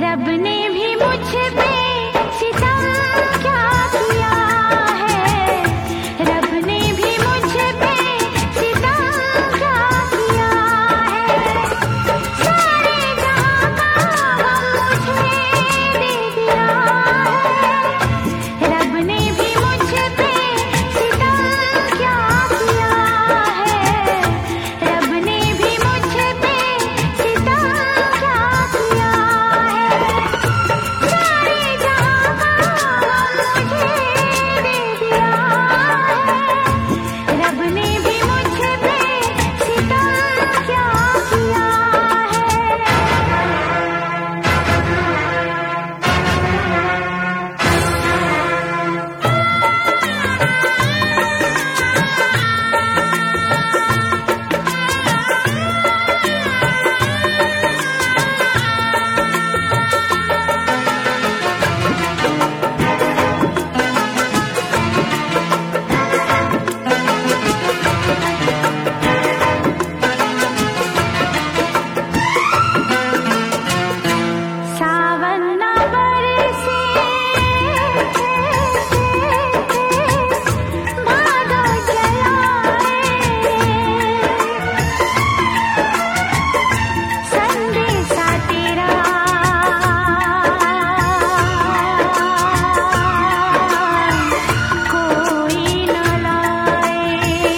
रब ने भी मुझ पे सितम क्या किया है, रब ने भी मुझ पे सितम क्या किया है। सारे जहां का गम मुझे दे दिया है, रब ने भी मुझ पे सितम क्या किया है, रब ने भी मुझ पे सितम क्या किया है। सारे जहां का गम मुझे दे दिया है, रब ने भी मुझ पे सितम क्या किया सावन ना बरसे भादो जलाए, संदेशा तेरा कोई न लाए।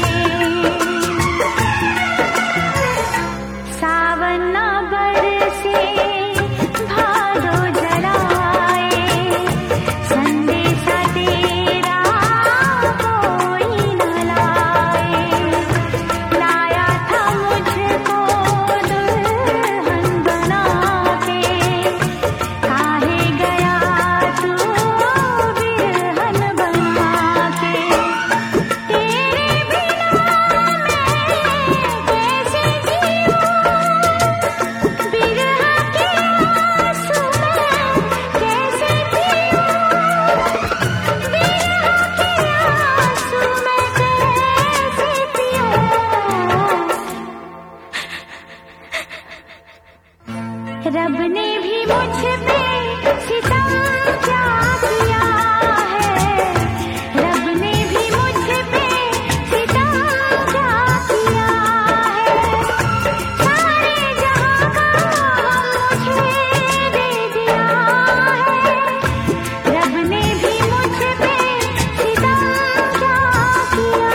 सावन ना बरसे भादो जलाए, संदेशा तेरा कोई न लाए। लाया था मुझको दुल्हन बना के, काहे गया तू बिरहन बना के। तेरे बिना मैं कैसे जीऊं, बिरह के आंसू मैं कैसे पीऊं, बिरह के आंसू मैं कैसे पीऊं। रब ने भी मुझ पे सितम क्या किया है, रब ने भी मुझ पे सितम क्या किया है। सारे जहां का गम मुझे दे दिया है, रब ने भी मुझ पे सितम क्या किया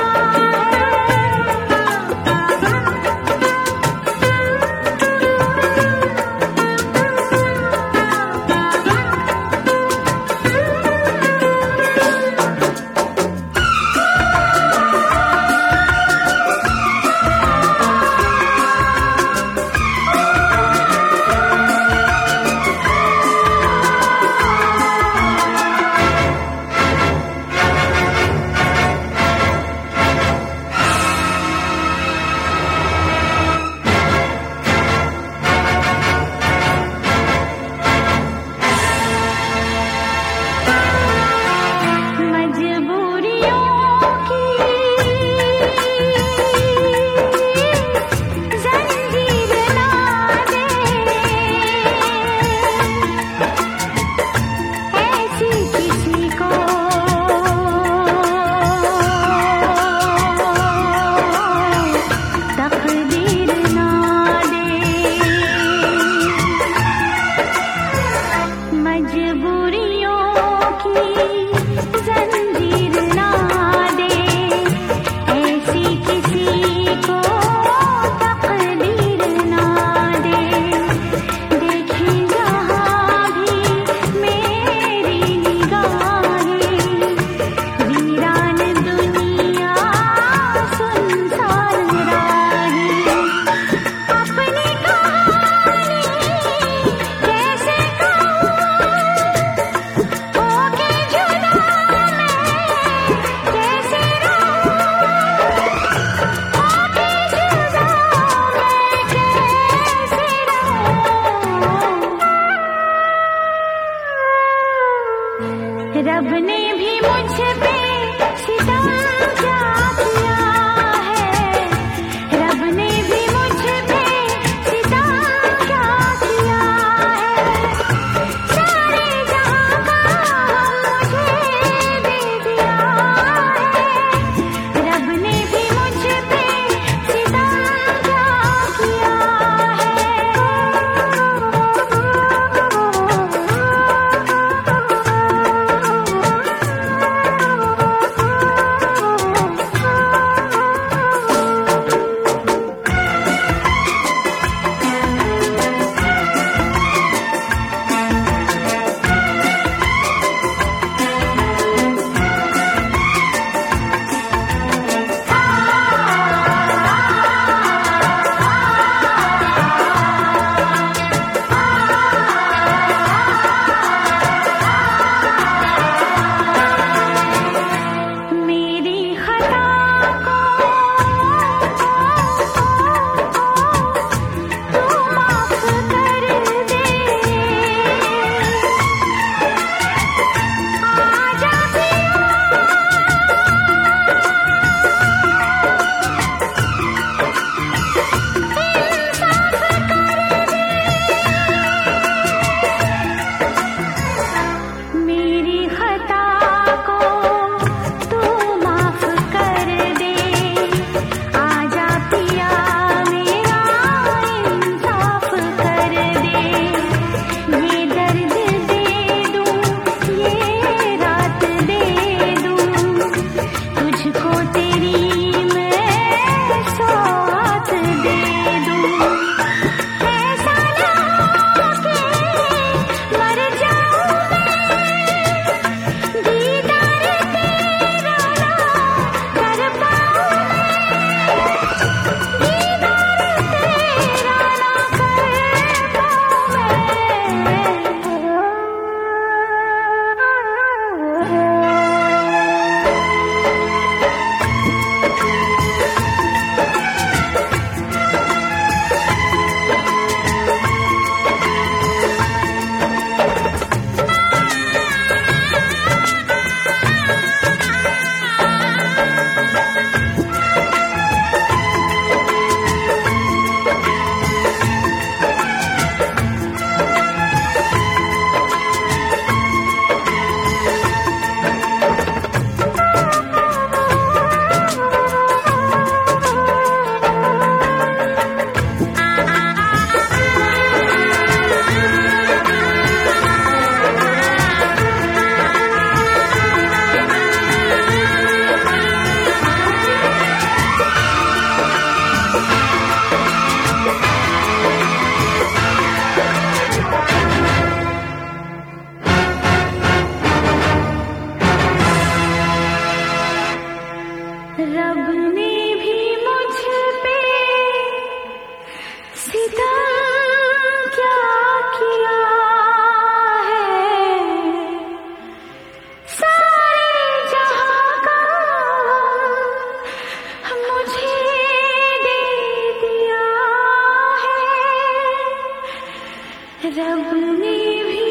है। रब ने भी